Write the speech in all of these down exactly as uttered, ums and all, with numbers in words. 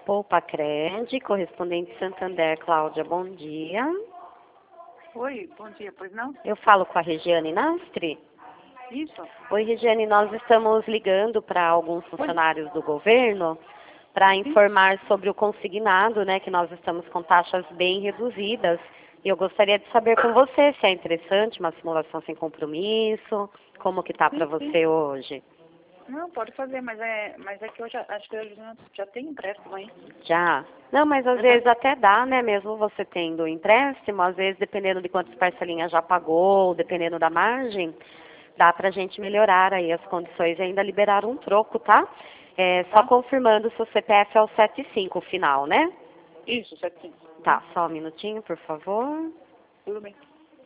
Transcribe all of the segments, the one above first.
Poupa Cred, correspondente Santander, Cláudia, bom dia. Oi, bom dia, pois não? Eu falo com a Regiane Nastre? Isso. Oi, Regiane, nós estamos ligando para alguns funcionários do governo para informar sobre o consignado, né, que nós estamos com taxas bem reduzidas. E eu gostaria de saber com você se é interessante uma simulação sem compromisso, como que tá para você hoje? Não, pode fazer, mas é, mas é que eu já acho que eu já, já tenho empréstimo aí. Já? Não, mas às Uhum. vezes até dá, né? Mesmo você tendo empréstimo, às vezes dependendo de quantas parcelinhas já pagou, dependendo da margem, dá pra gente melhorar aí as condições e ainda liberar um troco, tá? É, só Tá. confirmando se o C P F é o setenta e cinco, o final, né? Isso, certinho. Tá, só um minutinho, por favor. Tudo bem.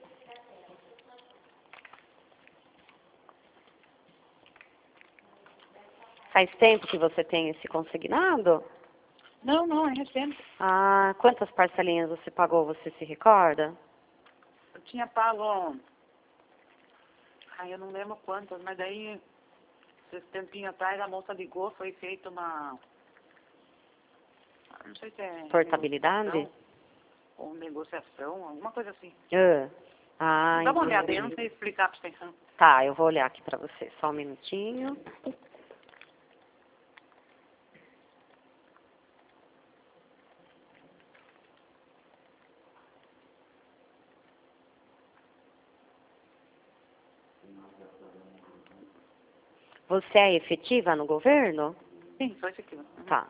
Faz tempo que você tem esse consignado? Não, não, é recente. Ah, quantas parcelinhas você pagou, você se recorda? Eu tinha pago, ai, eu não lembro quantas, mas daí, esse tempinho atrás, a moça ligou, foi feita uma, não sei se é... Portabilidade? negociação ou negociação, alguma coisa assim. Ah, ah, Dá uma olhada, eu entendi. não sei explicar pra você. Tá, eu vou olhar aqui pra você. Só um minutinho. Você é efetiva no governo? Sim, só isso aqui. Uhum. Tá.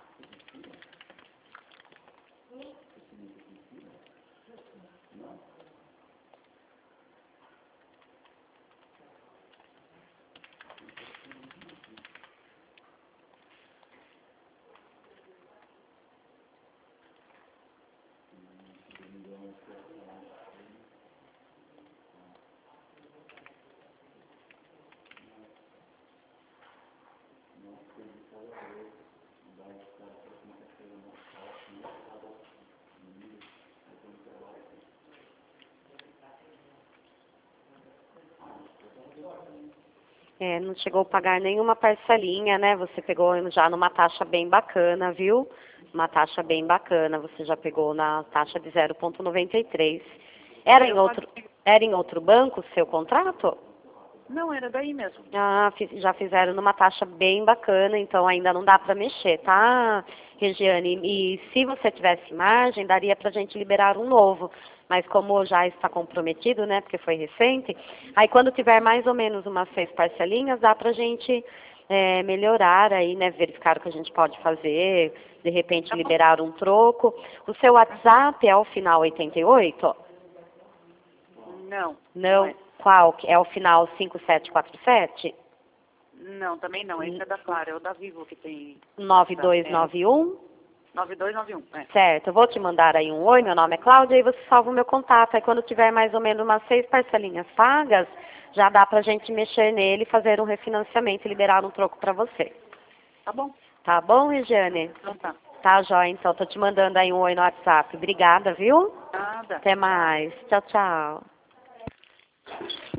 É, não chegou a pagar nenhuma parcelinha, né? Você pegou já numa taxa bem bacana, viu? Uma taxa bem bacana. Você já pegou na taxa de zero vírgula noventa e três. Era em outro, era em outro banco o seu contrato? Não, era daí mesmo. Ah, fiz- já fizeram numa taxa bem bacana, então ainda não dá para mexer, tá, Regiane? E se você tivesse margem, daria para a gente liberar um novo. Mas como já está comprometido, né, porque foi recente, aí quando tiver mais ou menos umas seis parcelinhas, dá para a gente é, melhorar aí, né, verificar o que a gente pode fazer, de repente liberar um troco. O seu WhatsApp é o final oitenta e oito? Não. Não. é. Qual? É o final cinco sete quatro sete? Não, também não. Esse é da Clara, é o da Vivo que tem. nove dois nove um? nove dois nove um, é. Certo, eu vou te mandar aí um oi, meu nome é Cláudia, e você salva o meu contato. Aí quando tiver mais ou menos umas seis parcelinhas pagas, já dá pra gente mexer nele, fazer um refinanciamento e liberar um troco pra você. Tá bom? Tá bom, Regiane? Então tá. Tá, jóia, então. Tô te mandando aí um oi no WhatsApp. Obrigada, viu? Nada. Até mais. Tchau, tchau.